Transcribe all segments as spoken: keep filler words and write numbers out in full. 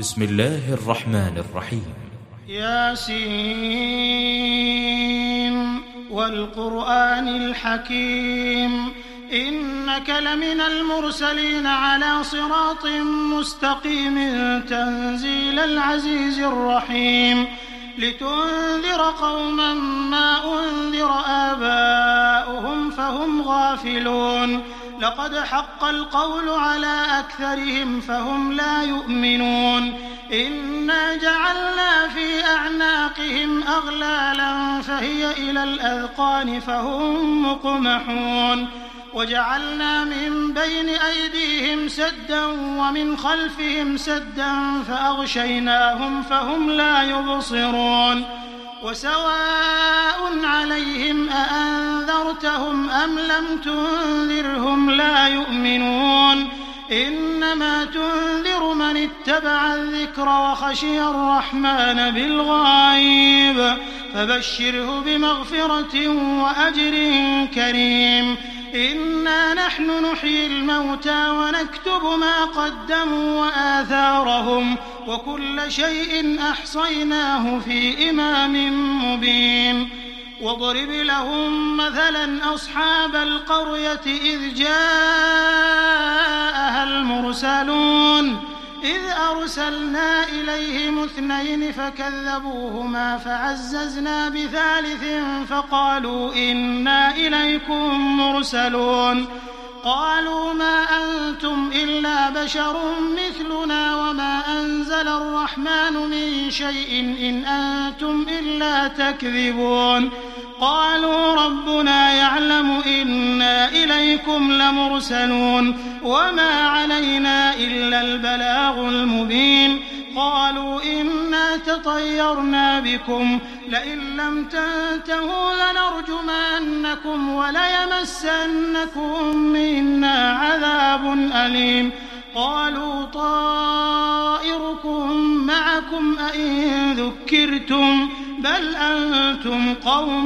بسم الله الرحمن الرحيم. ياسين والقرآن الحكيم إنك لمن المرسلين على صراط مستقيم تنزيل العزيز الرحيم لتنذر قوما ما أنذر آباؤهم فهم غافلون لقد حق القول على أكثرهم فهم لا يؤمنون إنا جعلنا في أعناقهم أغلالا فهي إلى الأذقان فهم مقمحون وجعلنا من بين أيديهم سدا ومن خلفهم سدا فأغشيناهم فهم لا يبصرون وسواء عليهم أأنذرتهم أم لم تنذرهم لا يؤمنون إنما تنذر من اتبع الذكر وخشي الرحمن بالغيب فبشره بمغفرة وأجر كريم إنا نحن نحيي الموتى ونكتب ما قدموا وآثارهم وكل شيء أحصيناه في إمام مبين واضرب لهم مثلا أصحاب القرية إذ جاءها المرسلون إذ أرسلنا إليهم اثنين فكذبوهما فعززنا بثالث فقالوا إنا إليكم مرسلون قالوا ما أنتم إلا بشر مثلنا وما أنزل الرحمن من شيء إن أنتم إلا تكذبون قالوا ربنا يعلم إنا إليكم لمرسلون وما علينا إلا البلاغ المبين قالوا إنا تطيرنا بكم لئن لم تنتهوا لنرجمنكم وليمسنكم منا عذاب أليم قالوا طائركم معكم أئن ذكرتم بل أنتم قوم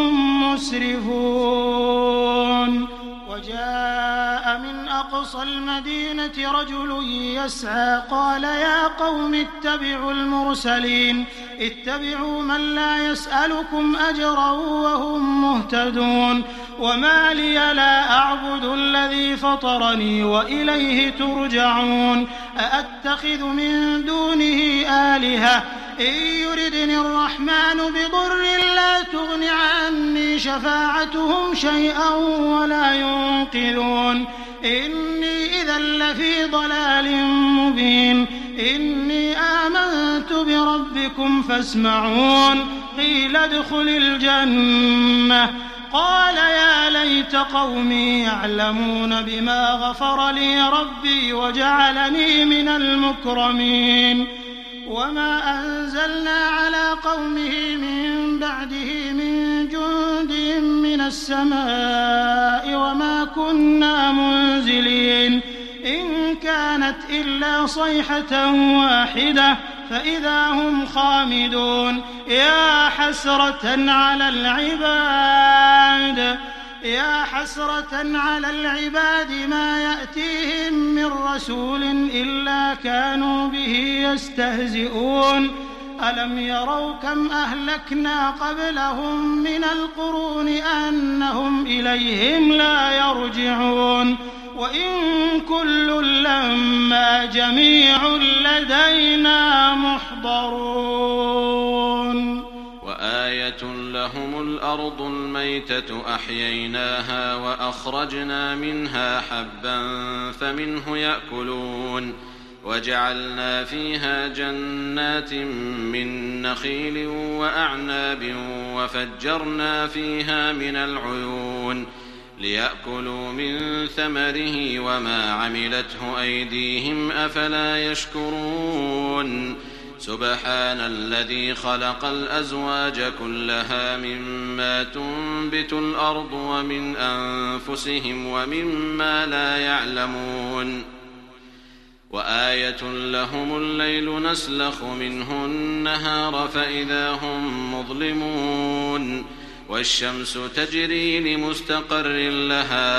مسرفون وجاء من أقصى المدينة رجل يسعى قال يا قوم اتبعوا المرسلين اتبعوا من لا يسألكم أجرا وهم مهتدون وما لي لا أعبد الذي فطرني وإليه ترجعون أأتخذ من دونه آلهة إن يردني الرحمن بضر لا تغن عني شفاعتهم شيئا ولا ينقذون إني إذا لفي ضلال مبين إني آمنت بربكم فاسمعون قيل ادخل الجنة قال يا ليت قومي يعلمون بما غفر لي ربي وجعلني من المكرمين وما أنزلنا على قومه من بعده من جند من السماء وما كنا منزلين إن كانت إلا صيحة واحدة فإذا هم خامدون يا حسرة على العباد يا حسرة على العباد ما يأتيهم من رسول إلا كانوا به يستهزئون ألم يروا كم أهلكنا قبلهم من القرون أنهم إليهم لا يرجعون وإن كل لما جميع لدينا محضرون وآية لهم الأرض الميتة أحييناها وأخرجنا منها حبا فمنه يأكلون وجعلنا فيها جنات من نخيل وأعناب وفجرنا فيها من العيون ليأكلوا من ثمره وما عملته أيديهم أفلا يشكرون سبحان الذي خلق الأزواج كلها مما تنبت الأرض ومن أنفسهم ومما لا يعلمون وآية لهم الليل نسلخ منه النهار فإذا هم مظلمون والشمس تجري لمستقر لها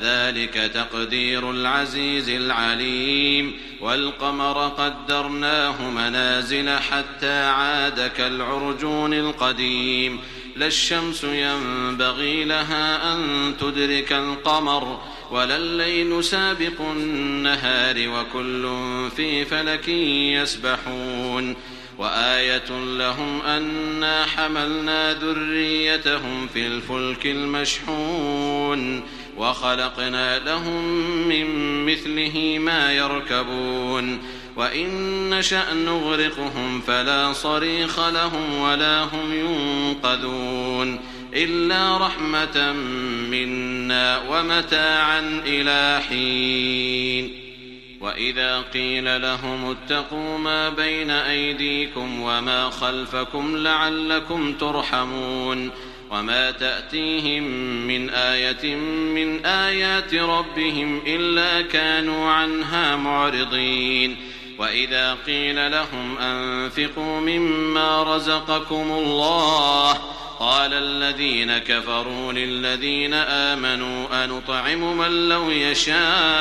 ذلك تقدير العزيز العليم والقمر قدرناه منازل حتى عاد كالعرجون القديم لا الشمس ينبغي لها أن تدرك القمر ولا الليل سابق النهار وكل في فلك يسبحون وآية لهم أنا حملنا ذريتهم في الفلك المشحون وخلقنا لهم من مثله ما يركبون وإن نشأ نغرقهم فلا صريخ لهم ولا هم ينقذون إلا رحمة منا ومتاعا إلى حين وإذا قيل لهم اتقوا ما بين أيديكم وما خلفكم لعلكم ترحمون وما تأتيهم من آية من آيات ربهم إلا كانوا عنها معرضين وإذا قيل لهم أنفقوا مما رزقكم الله قال الذين كفروا للذين آمنوا أنطعم من لو يشاء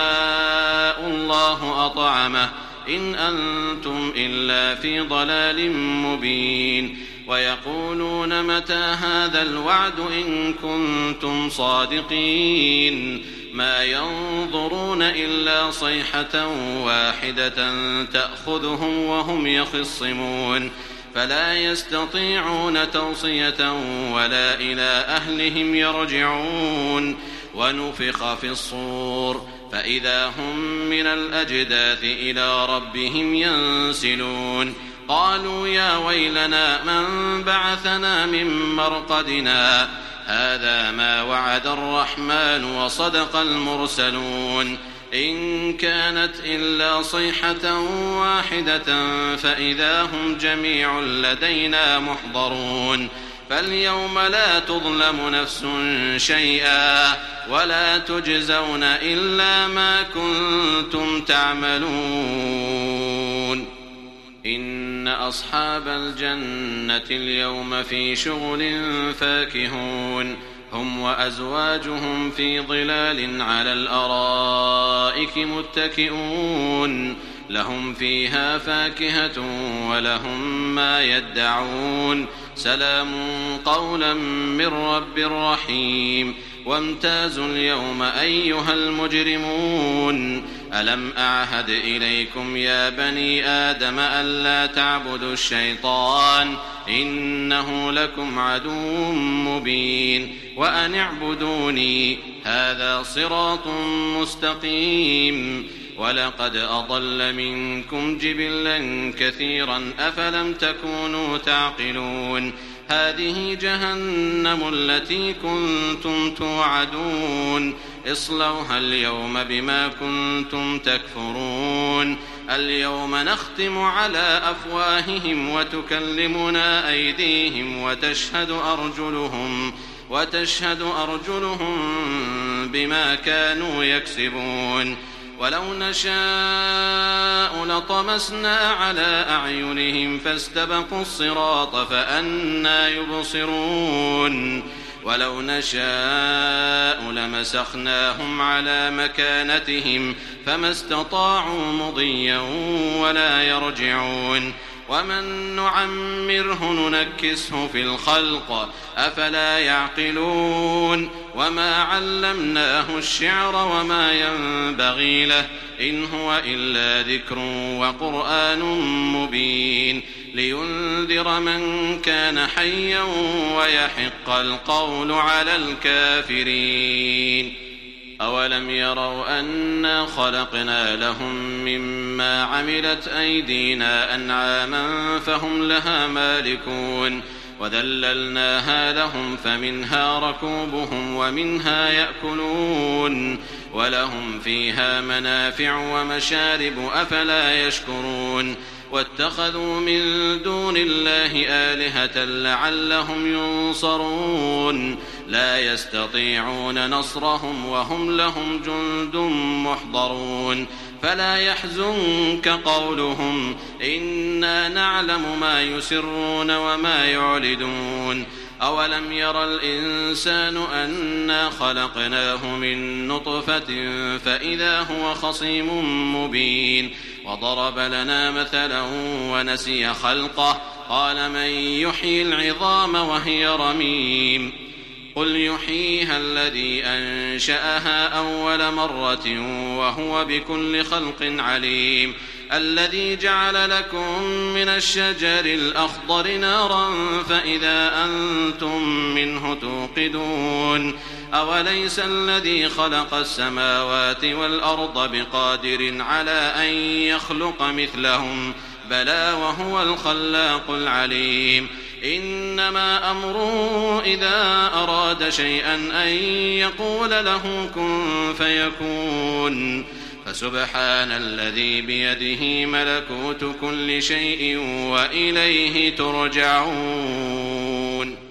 الله أطعمه إن أنتم إلا في ضلال مبين ويقولون متى هذا الوعد إن كنتم صادقين ما ينظرون إلا صيحة واحدة تأخذهم وهم يخصمون فلا يستطيعون توصية ولا إلى أهلهم يرجعون ونفخ في الصور فإذا هم من الأجداث إلى ربهم ينسلون قالوا يا ويلنا من بعثنا من مرقدنا هذا ما وعد الرحمن وصدق المرسلون إن كانت إلا صيحة واحدة فإذا هم جميع لدينا محضرون فاليوم لا تظلم نفس شيئا ولا تجزون إلا ما كنتم تعملون إن أصحاب الجنة اليوم في شغل فاكهون هم وأزواجهم في ظلال على الأرائك متكئون لهم فيها فاكهة ولهم ما يدعون سلام قولا من رب رحيم وامتازوا اليوم أيها المجرمون ألم أعهد إليكم يا بني آدم ألا تعبدوا الشيطان إنه لكم عدو مبين وأن اعبدوني هذا صراط مستقيم ولقد أضل منكم جبلا كثيرا أفلم تكونوا تعقلون هذه جهنم التي كنتم توعدون اصلوها اليوم بما كنتم تكفرون اليوم نختم على أفواههم وتكلمنا أيديهم وتشهد أرجلهم وتشهد أرجلهم بما كانوا يكسبون ولو نشاء لطمسنا على أعينهم فاستبقوا الصراط فأنى يبصرون ولو نشاء لمسخناهم على مكانتهم فما استطاعوا مضيا ولا يرجعون ومن نعمره ننكسه في الخلق أفلا يعقلون وما علمناه الشعر وما ينبغي له إن هو إلا ذكر وقرآن مبين لينذر من كان حيا ويحق القول على الكافرين أولم يروا أنا خلقنا لهم مما عملت أيدينا أنعاما فهم لها مالكون وذللناها لهم فمنها ركوبهم ومنها يأكلون ولهم فيها منافع ومشارب أفلا يشكرون واتخذوا من دون الله آلهة لعلهم ينصرون لا يستطيعون نصرهم وهم لهم جند محضرون فلا يحزنك قولهم إنا نعلم ما يسرون وما يعلنون أولم ير الإنسان أنا خلقناه من نطفة فإذا هو خصيم مبين وضرب لنا مثلا ونسي خلقه قال من يحيي العظام وهي رميم قل يحييها الذي أنشأها أول مرة وهو بكل خلق عليم الذي جعل لكم من الشجر الأخضر نارا فإذا أنتم منه توقدون أوليس الذي خلق السماوات والأرض بقادر على أن يخلق مثلهم بلى وهو الخلاق العليم إنما أمره إذا أراد شيئا أن يقول له كن فيكون فسبحان الذي بيده ملكوت كل شيء وإليه ترجعون.